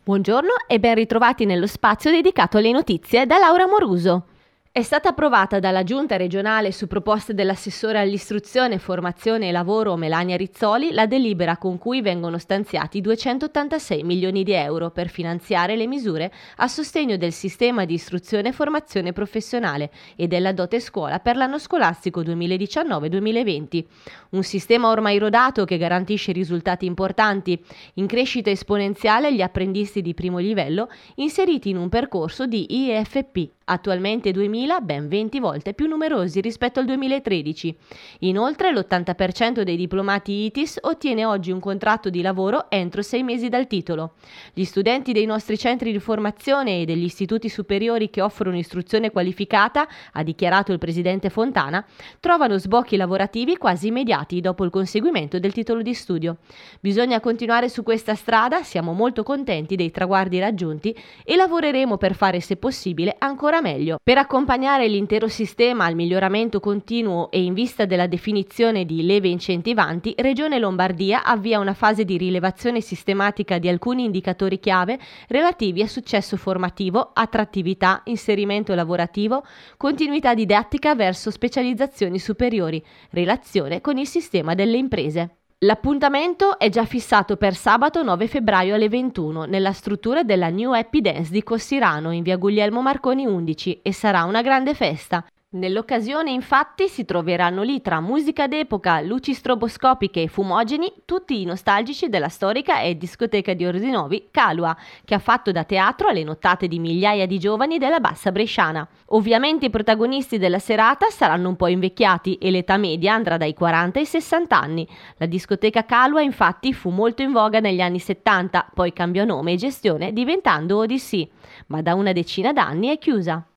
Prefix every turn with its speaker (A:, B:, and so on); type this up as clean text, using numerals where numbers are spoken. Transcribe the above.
A: Buongiorno e ben ritrovati nello spazio dedicato alle notizie da Laura Moruso. È stata approvata dalla Giunta regionale su proposta dell'assessore all'istruzione, formazione e lavoro Melania Rizzoli la delibera con cui vengono stanziati 286 milioni di euro per finanziare le misure a sostegno del sistema di istruzione e formazione professionale e della dote scuola per l'anno scolastico 2019-2020. Un sistema ormai rodato che garantisce risultati importanti, in crescita esponenziale gli apprendisti di primo livello inseriti in un percorso di IEFP. Attualmente 2000, ben 20 volte più numerosi rispetto al 2013. Inoltre l'80% dei diplomati ITIS ottiene oggi un contratto di lavoro entro 6 mesi dal titolo. Gli studenti dei nostri centri di formazione e degli istituti superiori che offrono istruzione qualificata, ha dichiarato il presidente Fontana, trovano sbocchi lavorativi quasi immediati dopo il conseguimento del titolo di studio. Bisogna continuare su questa strada, siamo molto contenti dei traguardi raggiunti e lavoreremo per fare, se possibile, ancora meglio. Per accompagnare l'intero sistema al miglioramento continuo e in vista della definizione di leve incentivanti, Regione Lombardia avvia una fase di rilevazione sistematica di alcuni indicatori chiave relativi a successo formativo, attrattività, inserimento lavorativo, continuità didattica verso specializzazioni superiori, relazione con il sistema delle imprese. L'appuntamento è già fissato per sabato 9 febbraio alle 21 nella struttura della New Happy Dance di Cossirano in via Guglielmo Marconi 11 e sarà una grande festa. Nell'occasione infatti si troveranno lì tra musica d'epoca, luci stroboscopiche e fumogeni tutti i nostalgici della storica e discoteca di Orzinuovi Calua, che ha fatto da teatro alle nottate di migliaia di giovani della bassa bresciana. Ovviamente i protagonisti della serata saranno un po' invecchiati e l'età media andrà dai 40 ai 60 anni. La discoteca Calua infatti fu molto in voga negli anni 70, poi cambiò nome e gestione diventando Odyssey, ma da una decina d'anni è chiusa.